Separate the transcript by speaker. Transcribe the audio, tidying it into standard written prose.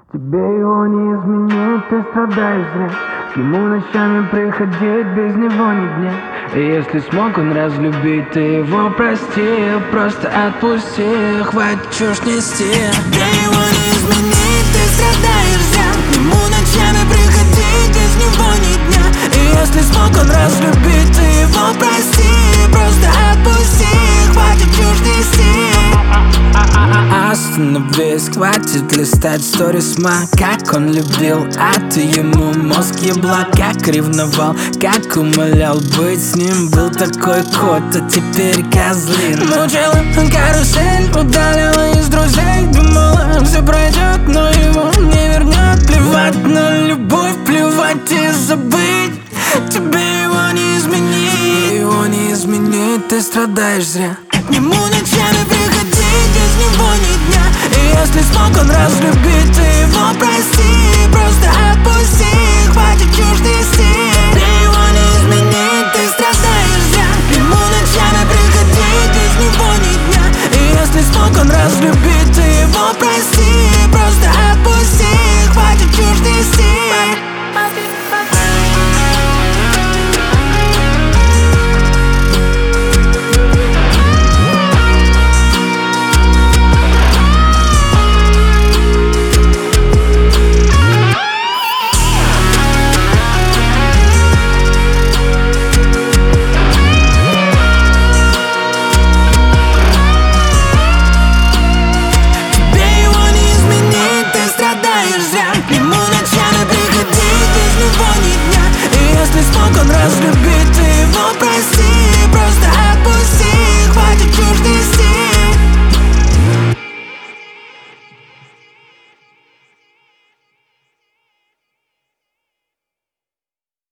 Speaker 1: Тебе его не изменить, ты страдаешь зря. К нему ночами приходить, без него ни дня. И если смог он разлюбить, ты его прости, просто отпусти, хватит чушь нести.
Speaker 2: Тебе его не изменить, ты страдаешь зря. К нему ночами приходить, без него ни дня. И если смог он разлюбить, ты его прости, просто отпусти, хватит чушь нести.
Speaker 1: Остановись, хватит листать сторисма. Как он любил, а ты ему мозг ебла. Как ревновал, как умолял быть с ним. Был такой кот, а теперь козлин.
Speaker 2: Мучила карусель, удалила из друзей. Думала, все пройдет, но его не вернет. Плевать на любовь, плевать и забыть. Тебе его не изменить.
Speaker 1: Тебе его не изменить, ты страдаешь зря.
Speaker 2: К нему ночами приходить, без него ни дня. И если смог он разлюбить, ты его прости, просто отпусти, хватит чушь нести. Тебе его не изменить, ты страдаешь зря. К нему ночами приходить, без него ни дня. И если смог он разлюбить,